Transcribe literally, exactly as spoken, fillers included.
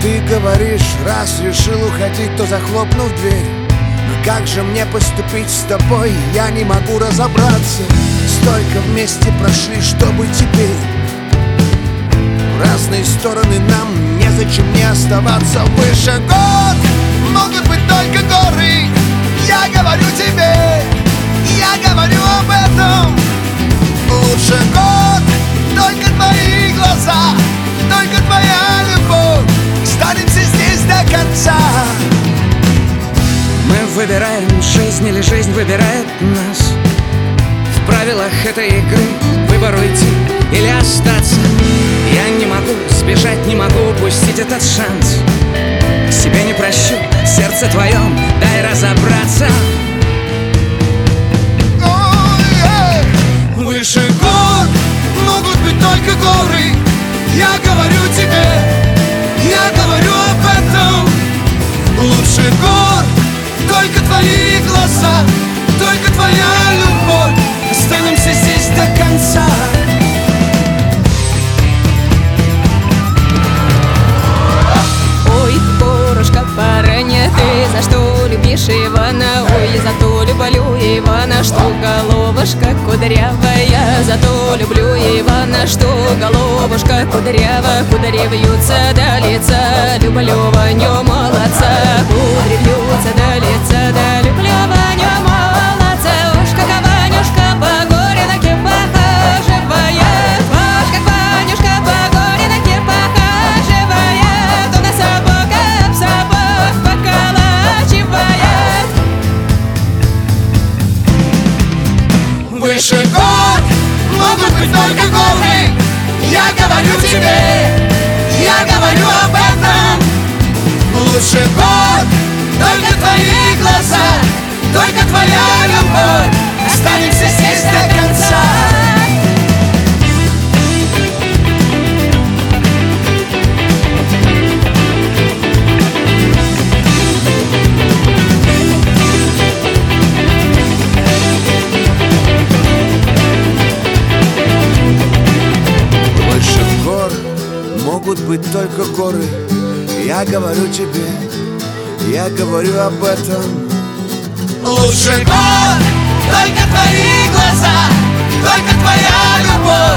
Ты говоришь, раз решил уходить, то захлопнув дверь. Но как же мне поступить с тобой, я не могу разобраться. Столько вместе прошли, чтобы теперь в разные стороны нам незачем мне оставаться. Выше гор могут быть только горы. Я говорю тебе, я говорю об этом. Лучше год, только твои глаза, только твоя любовь. Останемся здесь до конца. Мы выбираем жизнь или жизнь выбирает нас. В правилах этой игры выбор уйти или остаться. Я не могу сбежать, не могу упустить этот шанс. Себе не прощу, сердце твоем дай разобраться. Выше гор могут быть только горы. Я говорю тебе, я говорю об этом. Лучше гор, только твои глаза, только твоя любовь. Останемся здесь до конца. Ой, Борушка, парня, ты за что любишь Ивана? Ой, за то люблю Ивана, что головушка кудрявая. За то люблю Ивана, что головушка кудрява. Кудри вьются до лица, люблю Ваню молодца. Кудри вьются до лица, да люблю Ваню молодца. Уж как Ванюшка по горенке похаживает. Уж как Ванюшка по горенке похаживает. Он на собак об собак поколачивает. Выше гор могут быть только горы. Я говорю тебе, я говорю об этом. Лучше год, только твои глаза, только твоя любовь. Останемся здесь до конца. Могут быть только горы. Я говорю тебе, я говорю об этом. Лучше гор, только твои глаза, только твоя любовь.